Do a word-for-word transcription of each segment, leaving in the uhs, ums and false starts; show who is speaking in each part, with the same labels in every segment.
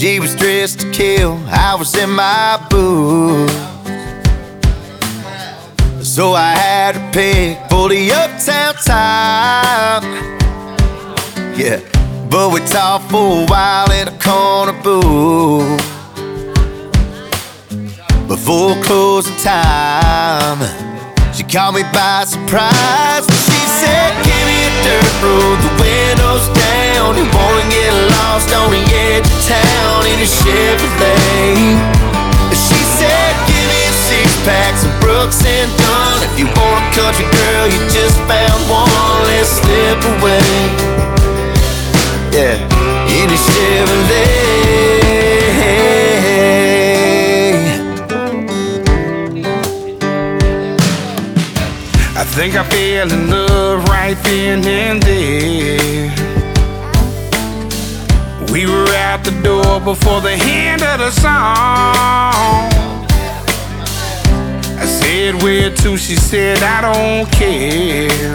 Speaker 1: She was dressed to kill, I was in my boots. So I had to pick for the uptown type. Yeah, but we talked for a while in a corner booth before closing time. She caught me by surprise. She said, give me a dirt road, the windows down. You wanna get lost on the edge of town in a Chevrolet. She said, give me a six-pack, some Brooks and Dunn. If you want a country girl, you just found one, let's slip away. Yeah, in a Chevrolet.
Speaker 2: I think I fell in love right then and there. We were out the door before the end of the song. I said, where to? She said, I don't care.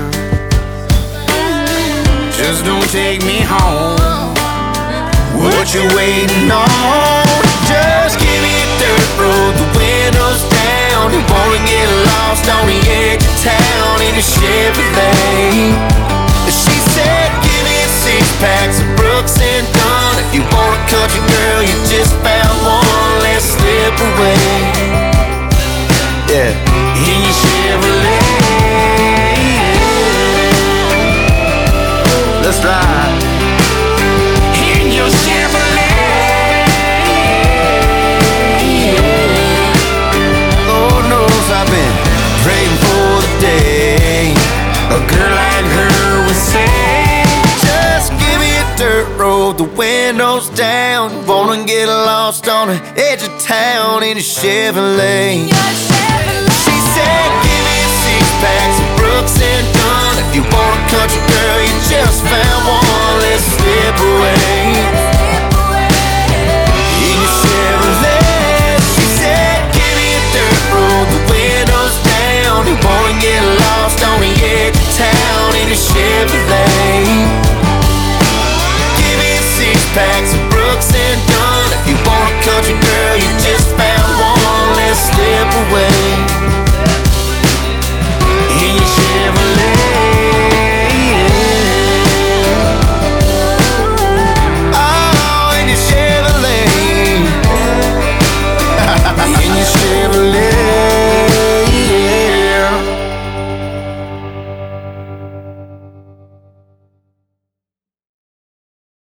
Speaker 2: Just don't take me home.
Speaker 1: What you waiting on? Just give me a dirt road, the windows down. You wanna get lost on the edge of town in a Chevrolet. She said, give me a six-pack, some Brooks and Dunn. If you want a country girl, you just found one, let's slip away. Yeah, in your Chevrolet. Let's ride.
Speaker 2: In your Chevrolet.
Speaker 1: Lord knows I've been praying for the day
Speaker 2: A girl like her would say,
Speaker 1: just give me a dirt road, the windows down. You wanna get lost on the edge of town in a Chevrolet. She said, give me a six-pack, some Brooks and Dunn. If you want a country girl, you just found one, let's slip away.